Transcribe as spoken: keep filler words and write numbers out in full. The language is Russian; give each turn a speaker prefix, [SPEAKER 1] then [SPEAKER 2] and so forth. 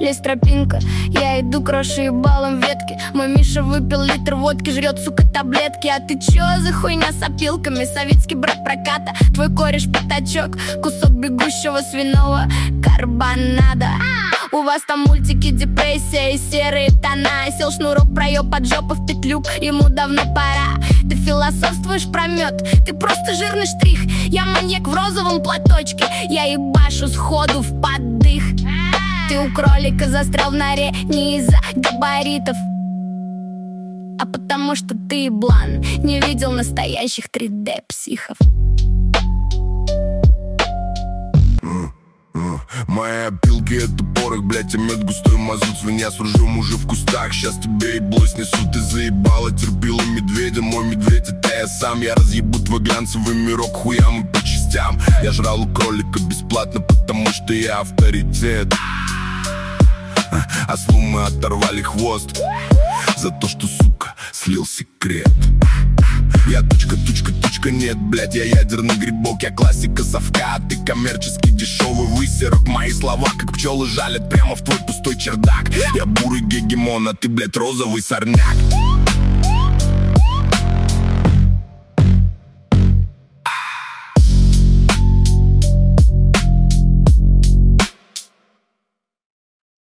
[SPEAKER 1] Лезь, тропинка, я иду, крошу ебалом ветки. Мой Миша выпил литр водки, жрет, сука, таблетки. А ты чё за хуйня с опилками? Советский брат проката, твой кореш пятачок, кусок бегущего свиного карбонада. У вас там мультики, депрессия и серые тона. Сел шнурок, проеб под жопу в петлю, ему давно пора. Ты философствуешь про мед, ты просто жирный штрих. Я маньяк в розовом платочке, я ебашу сходу в поддых. Ты у кролика застрял в норе не из-за габаритов, а потому что ты, еблан, не видел настоящих три дэ психов.
[SPEAKER 2] Мои опилки — это порох, блять, а мед густой мазут. Свинья с ружьем уже в кустах, сейчас тебе ебло снесут. Ты заебала, терпила медведя, мой медведь — это я сам. Я разъебу твой глянцевый мирок хуям и по частям. Я жрал у кролика бесплатно, потому что я авторитет. Ослу мы оторвали хвост за то, что, сука, слил секрет. Я тучка, тучка, тучка, нет, блядь, я ядерный грибок. Я классика совка, а ты коммерческий дешевый высерок. Мои слова, как пчелы, жалят прямо в твой пустой чердак. Я бурый гегемон, а ты, блядь, розовый сорняк.